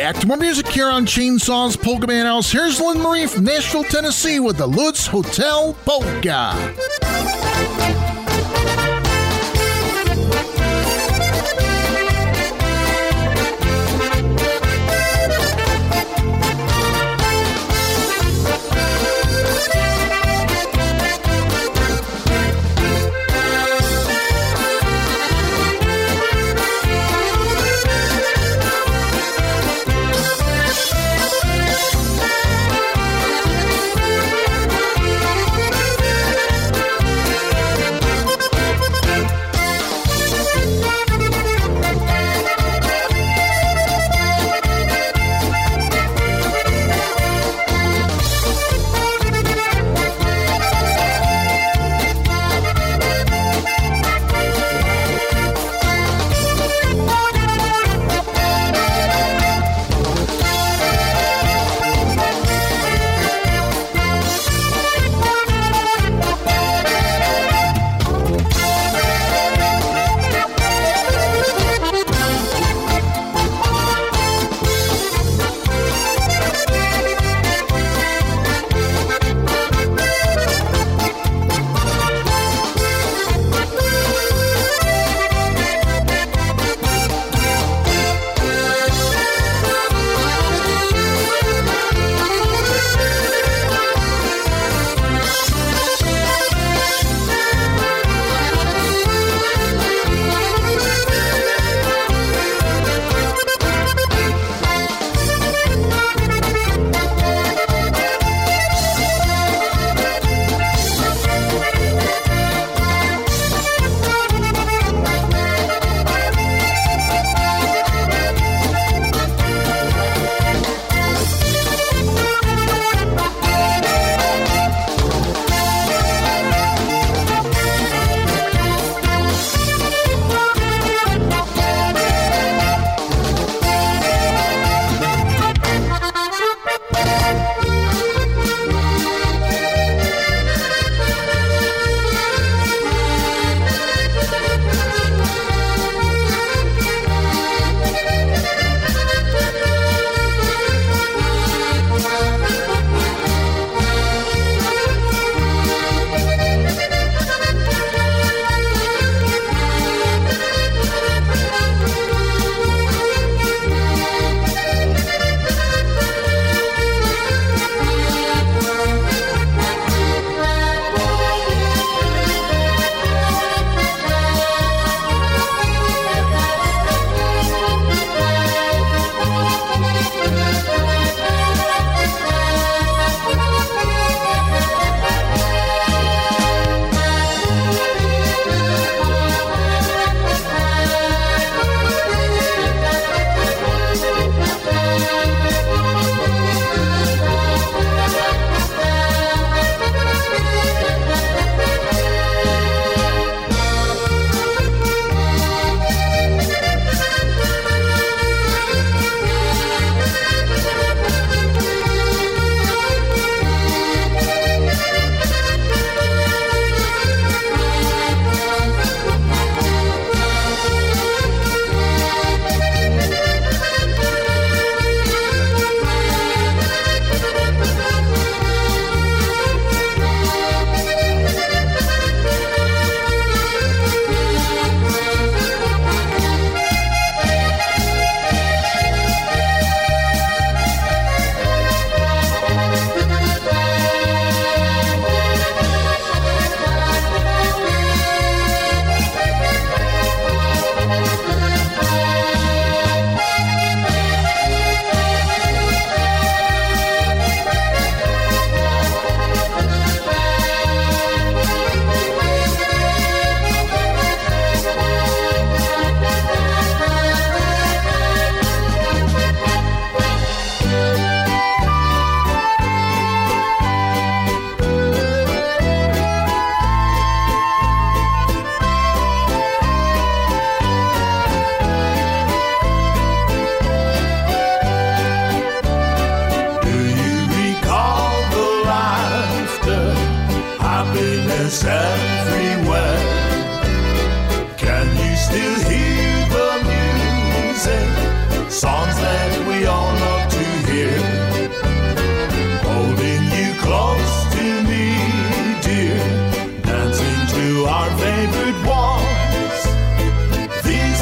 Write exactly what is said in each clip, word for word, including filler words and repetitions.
Back to more music here on Chainsaws Polka Man House. Here's Lynn Marie from Nashville, Tennessee with the Lutz Hotel Polka.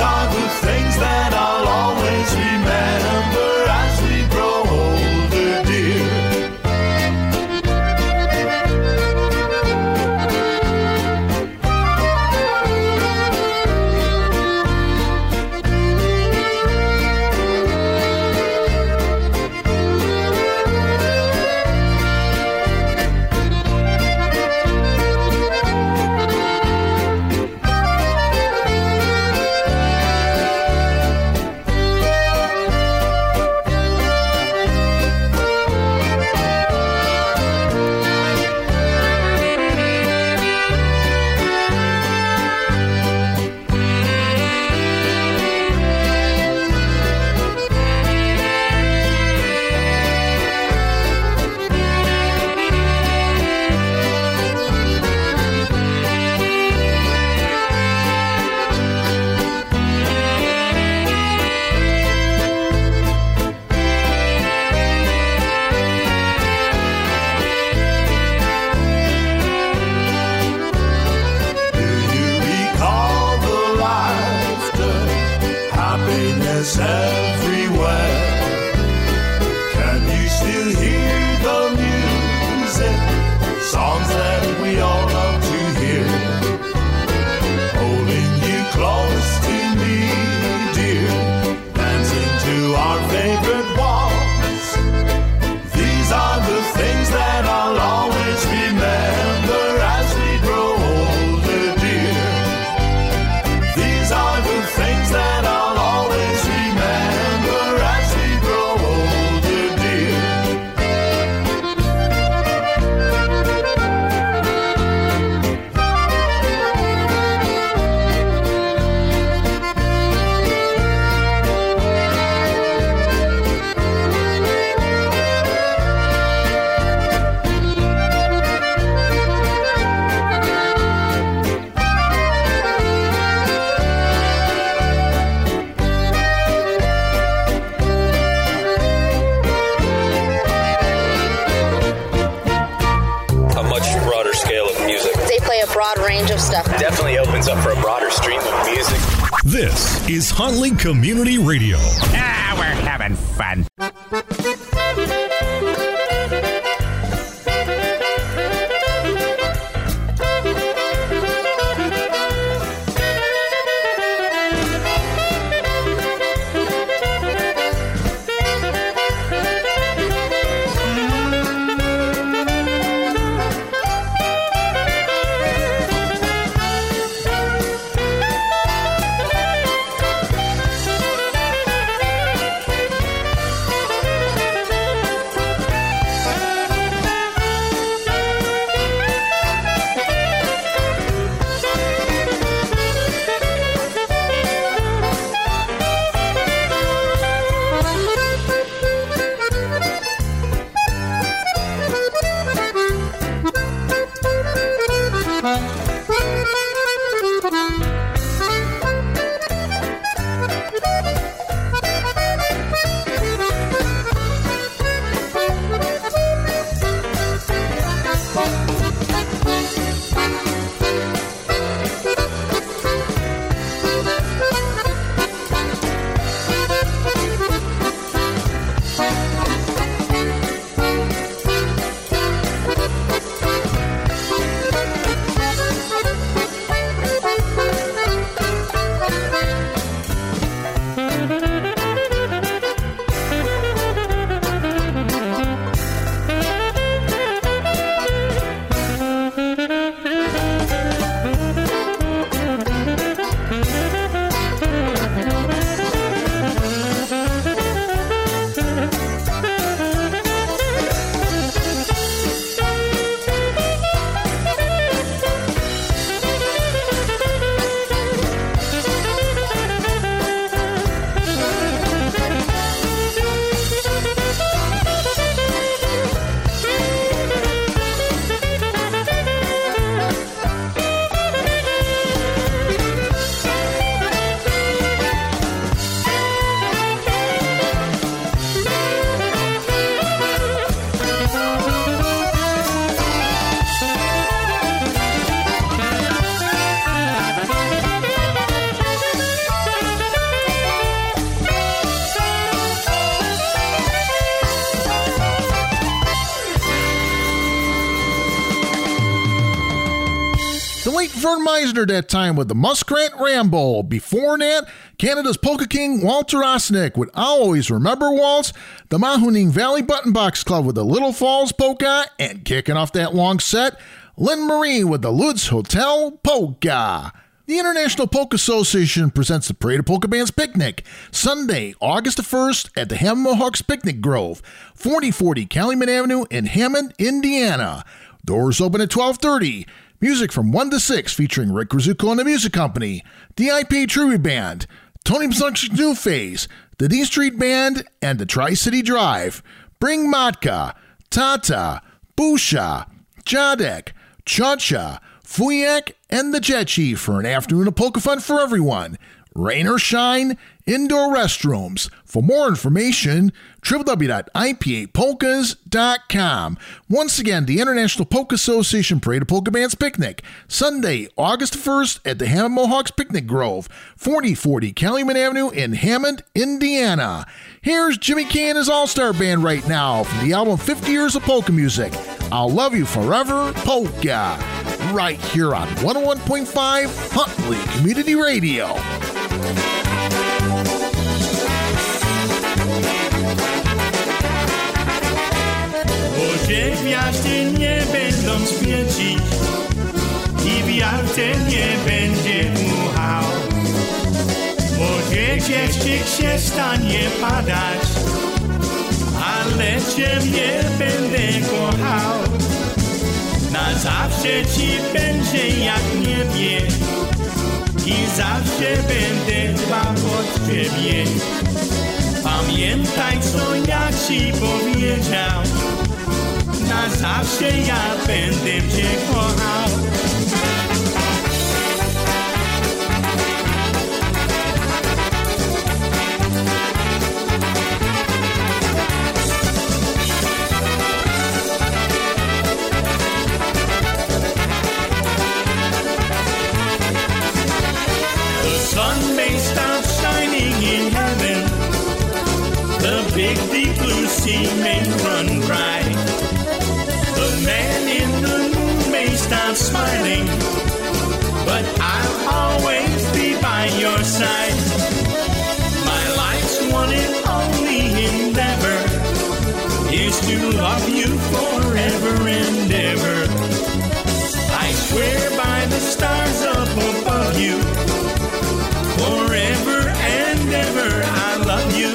are the things that I'll always remember as we grow older, dear. This is Huntley Community Radio. Ah, we're having fun. Vern Meisner that time with the Muskrat Ramble. Before that, Canada's Polka King Walter Osnick with I'll Always Remember Waltz, the Mahoning Valley Button Box Club with the Little Falls Polka, and kicking off that long set, Lynn Marie with the Lutz Hotel Polka. The International Polka Association presents the Parade of Polka Bands Picnic, Sunday, August the first at the Hammond Mohawks Picnic Grove, forty forty Calumet Avenue in Hammond, Indiana. Doors open at twelve thirty. Music from one to six featuring Rick Rizuko and the Music Company, the I P A Tribute Band, Tony Psuk's New Phase, the D Street Band, and the Tri-City Drive. Bring Matka, Tata, Busha, Jadek, Chacha, Fuyak, and the Jet Chief for an afternoon of polka fun for everyone. Rain or shine, indoor restrooms. For more information, w w w dot i p a polkas dot com. Once again, the International Polka Association Parade of Polka Bands Picnic, Sunday, August first at the Hammond Mohawks Picnic Grove, forty forty Calumet Avenue in Hammond, Indiana. Here's Jimmy Kay and his All-Star Band right now from the album fifty Years of Polka Music. I'll Love You Forever, Polka. Right here on one oh one point five Huntley Community Radio. Gdzie gwiazdy nie będą świecić i wiatr nie będzie dmuchał. Może gdzieś się stanie padać, ale ciebie będę kochał. Na zawsze ci będzie jak niebie i zawsze będę dbał o ciebie. Pamiętaj, co ja ci powiedział. Na zawsze ja będę cię kochał. The sun may stop shining in heaven. The big deep blue sea may run dry. The man in the moon may stop smiling, but I'll always be by your side. My life's one and only endeavor is to love you forever and ever. I swear by the stars up above you, forever and ever I love you.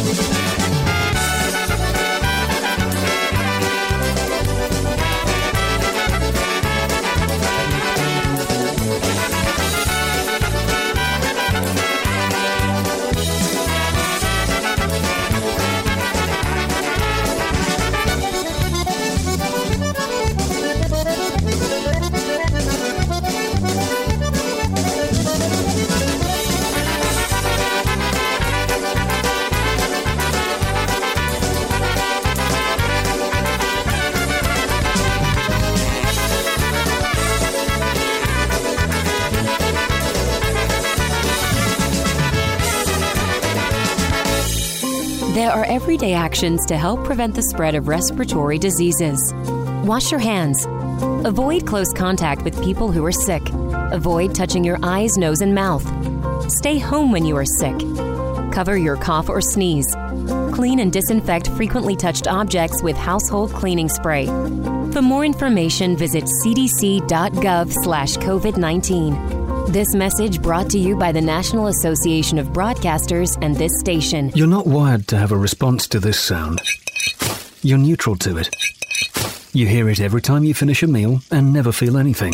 There are everyday actions to help prevent the spread of respiratory diseases. Wash your hands. Avoid close contact with people who are sick. Avoid touching your eyes, nose, and mouth. Stay home when you are sick. Cover your cough or sneeze. Clean and disinfect frequently touched objects with household cleaning spray. For more information, visit c d c dot gov slash covid nineteen. This message brought to you by the National Association of Broadcasters and this station. You're not wired to have a response to this sound. You're neutral to it. You hear it every time you finish a meal and never feel anything.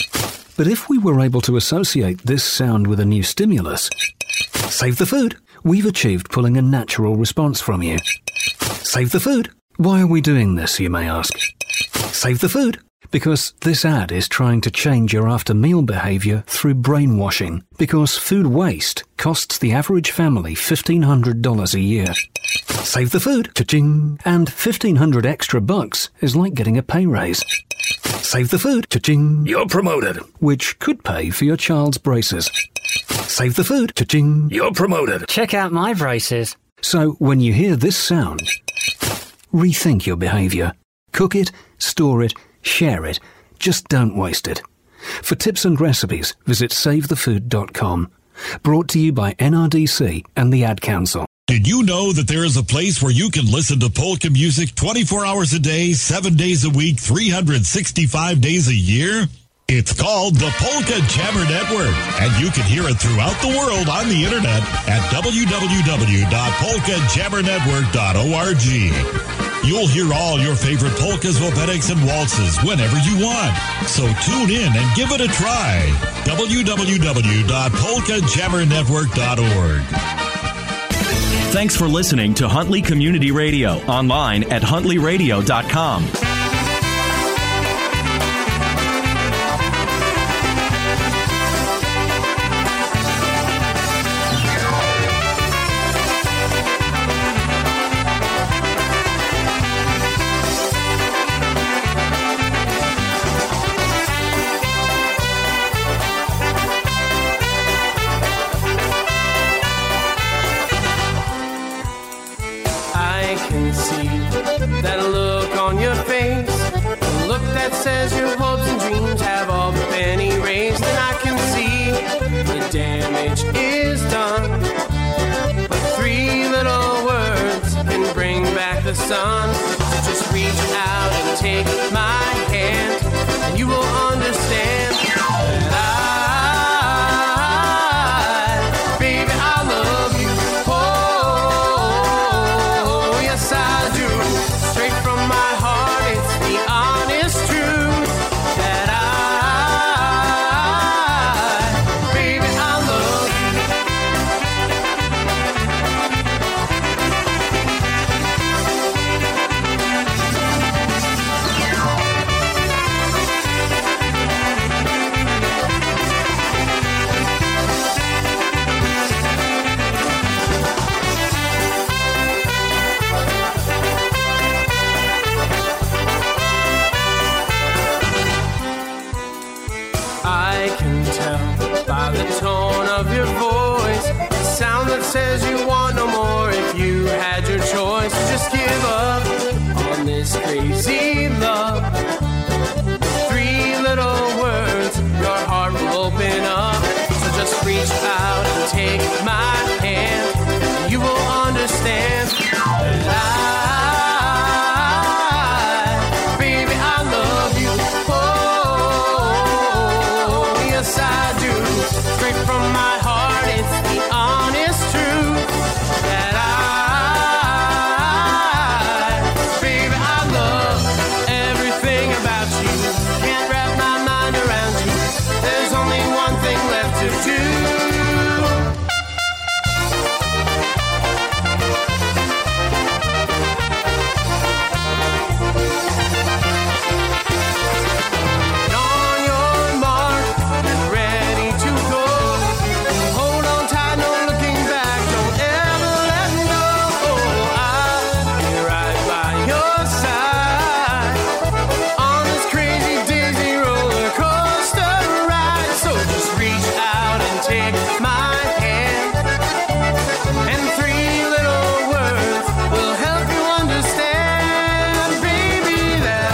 But if we were able to associate this sound with a new stimulus, save the food, we've achieved pulling a natural response from you. Save the food. Why are we doing this, you may ask? Save the food. Because this ad is trying to change your after-meal behavior through brainwashing. Because food waste costs the average family fifteen hundred dollars a year. Save the food, cha-ching, and fifteen hundred extra bucks is like getting a pay raise. Save the food, cha-ching, you're promoted, which could pay for your child's braces. Save the food, cha-ching, you're promoted. Check out my braces. So when you hear this sound, rethink your behavior. Cook it, store it, share it. Just don't waste it. For tips and recipes, visit save the food dot com. Brought to you by N R D C and the Ad Council. Did you know that there is a place where you can listen to polka music twenty-four hours a day, seven days a week, three hundred sixty-five days a year? It's called the Polka Jammer Network, and you can hear it throughout the world on the internet at w w w dot polka jammer network dot org. You'll hear all your favorite polkas, wopetics, and waltzes whenever you want. So tune in and give it a try. w w w dot polka jammer network dot org. Thanks for listening to Huntley Community Radio, online at huntley radio dot com. Says your hopes and dreams have all been erased, and I can see the damage is done. But three little words can bring back the sun. So just reach out and take my hand, and you will understand that I, baby, I love you. Oh, yes I do. Straight from my heart, it's the honest truth. Says you want no more if you had your choice. Just give up on this crazy love. Three little words, your heart will open up. So just reach out and take my hand, and you will understand that I, baby, I love you. Oh, yes I do. Straight from my heart, it's the honest truth that I, baby, I love everything about you. Can't wrap my mind around you. There's only one thing left to do. On your mark, get ready to go. Hold on tight, no looking back. Don't ever let go. I'll be right by your side on this crazy dizzy roller coaster ride. So just reach out and take my hand, and three little words will help you understand, baby, that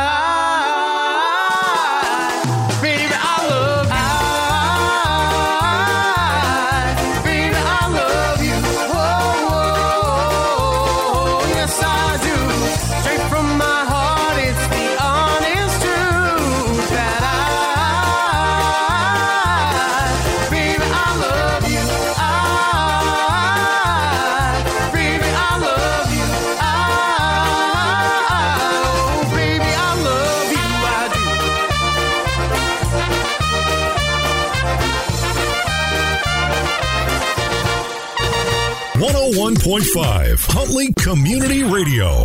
I, baby, I love you. I, baby, I love you. Oh, yes I do. Straight from my heart, it's the honest truth that I, baby, I love you. I, baby, I love you. I, oh, baby, I love you. I do. one oh one point five Huntley Community Radio.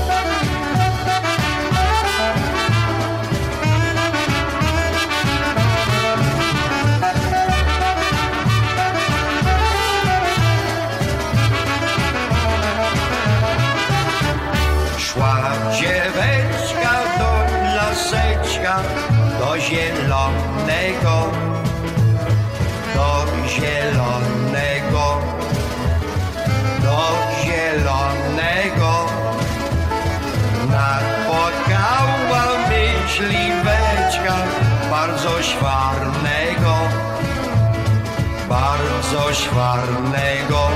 Szła dzieweczka do laseczka, do zielonego, do zielonego, do zielonego. Napotkała myśliweczka, bardzo szwarnego,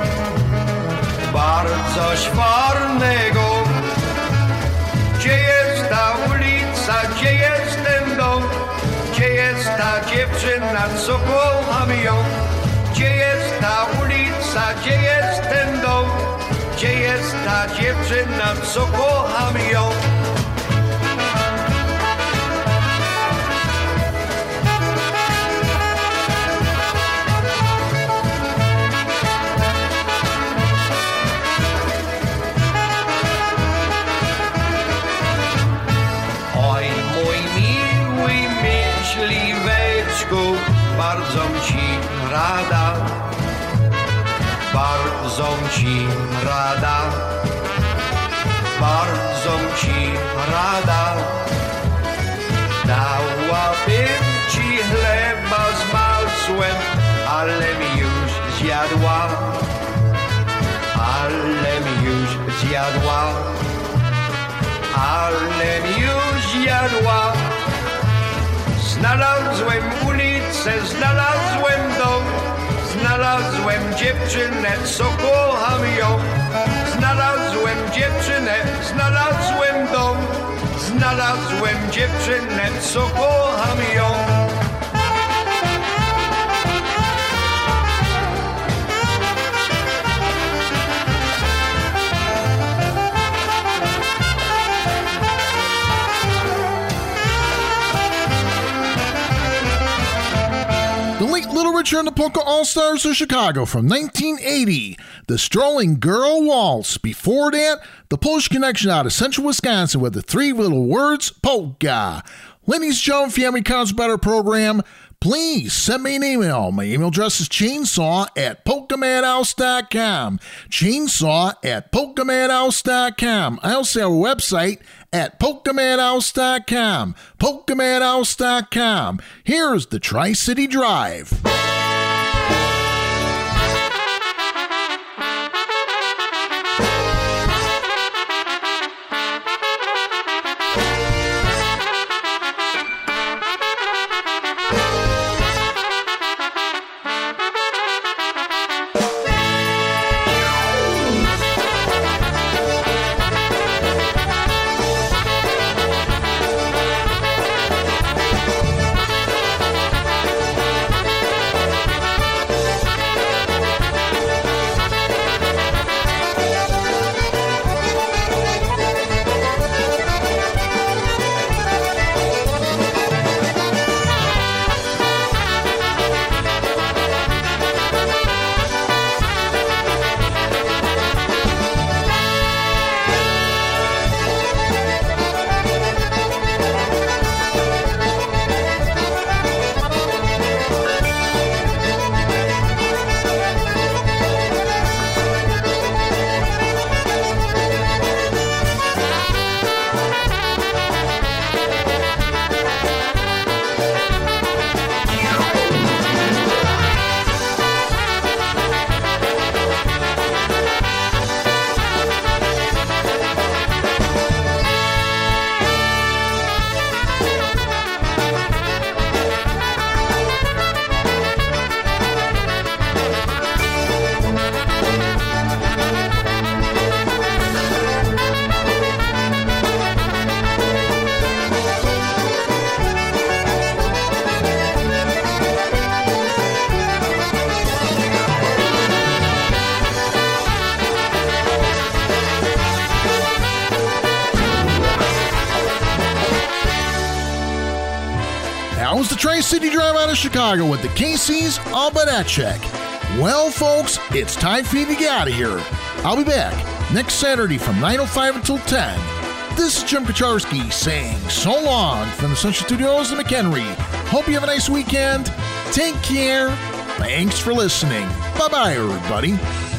bardzo szwarnego. Gdzie jest ta ulica, gdzie jest ten dom? Gdzie jest ta dziewczyna, co kocham ją? Gdzie jest ta ulica, gdzie jest ten dom? Gdzie jest ta dziewczyna, co kocham ją? Oj, mój miły myśliweczku, bardzo ci rada, bardzo ci rada, bardzo ci rada. Dałabym ci chleba z masłem, ale mi już zjadła, ale mi już zjadła, ale mi już zjadła. Znalazłem ulicę, znalazłem dom, znalazłem dziewczynę, co kocham ją. Znalazłem dziewczynę, znalazłem dom, znalazłem dziewczynę, co kocham ją. The late Little Richard and the Polka All-Stars of Chicago from nineteen eighty, the Strolling Girl Waltz. Before that, the Polish Connection out of central Wisconsin with the three little words, polka. Ladies and gentlemen, Family Counts Better program, please send me an email. My email address is chainsaw at polka madhouse dot com. Chainsaw at polka madhouse dot com. I also have a website at polka madhouse dot com. polka madhouse dot com. Here's the Tri-City Drive. That was the Tri-City Drive out of Chicago with the Casey's Albadachek. Well, folks, it's time for you to get out of here. I'll be back next Saturday from nine oh five until ten. This is Jim Kacharski saying so long from the Central Studios in McHenry. Hope you have a nice weekend. Take care. Thanks for listening. Bye-bye, everybody.